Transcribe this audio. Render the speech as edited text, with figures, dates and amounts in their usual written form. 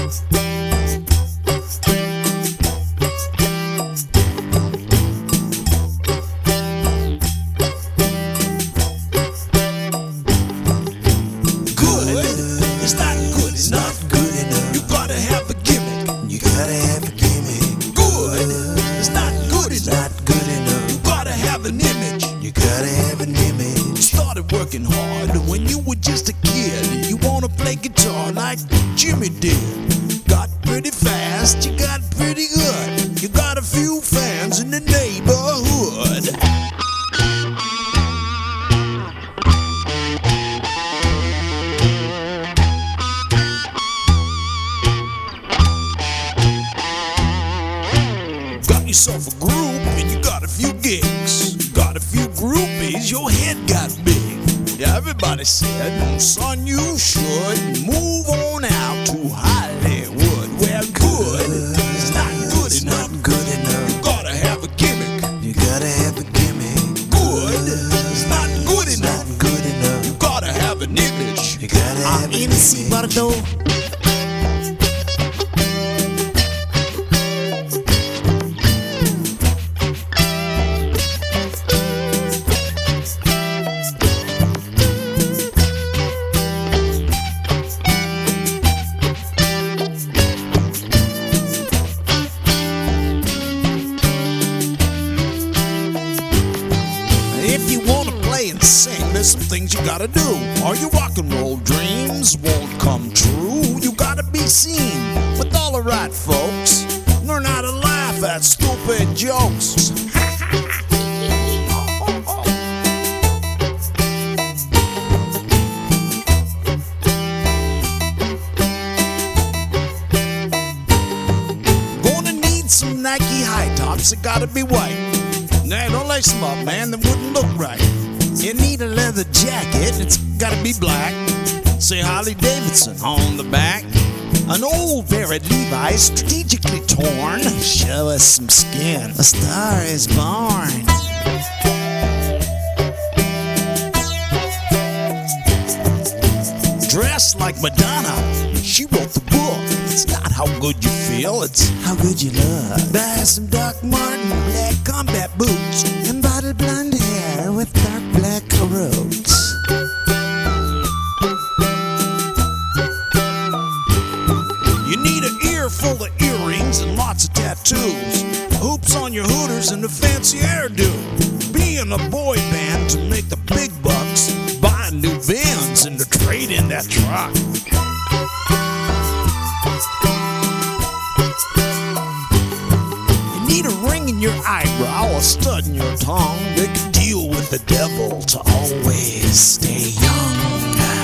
Working hard when you were just a kid. You wanna play guitar like Jimmy did. Got pretty fast, you got pretty good. You got a few fans in the neighborhood. Got yourself a group and you got a few gigs. Got a few groupies, your head got big. Yeah, everybody said, son, you should move on out to Hollywood. Well, good is not good enough. Not good enough. You gotta have a gimmick. You gotta have a gimmick. Good is not good enough. Not good enough. You gotta have an image. You gotta have an image. Bardo. If you wanna play and sing, there's some things you gotta do, or your rock and roll dreams won't come true. You gotta be seen with all the right folks. Learn how to laugh at stupid jokes. Gonna need some Nike high tops, they gotta be white. Nah, don't lace them up, man, that wouldn't look right. You need a leather jacket, it's gotta be black. Say Harley Davidson on the back. An old pair of Levi's strategically torn. Show us some skin, a star is born. Dressed like Madonna, she wrote the book. It's not how good you feel, it's how good you look. Buy some Doc Martin black combat boots and bottle blonde hair with dark black roots. You need an ear full of earrings and lots of tattoos. Hoops on your hooters and a fancy hairdo. Being a boy band to make the big bucks. Buying new Vans and to trade in that truck. Need a ring in your eyebrow, a stud in your tongue. Make a deal with the devil to always stay young.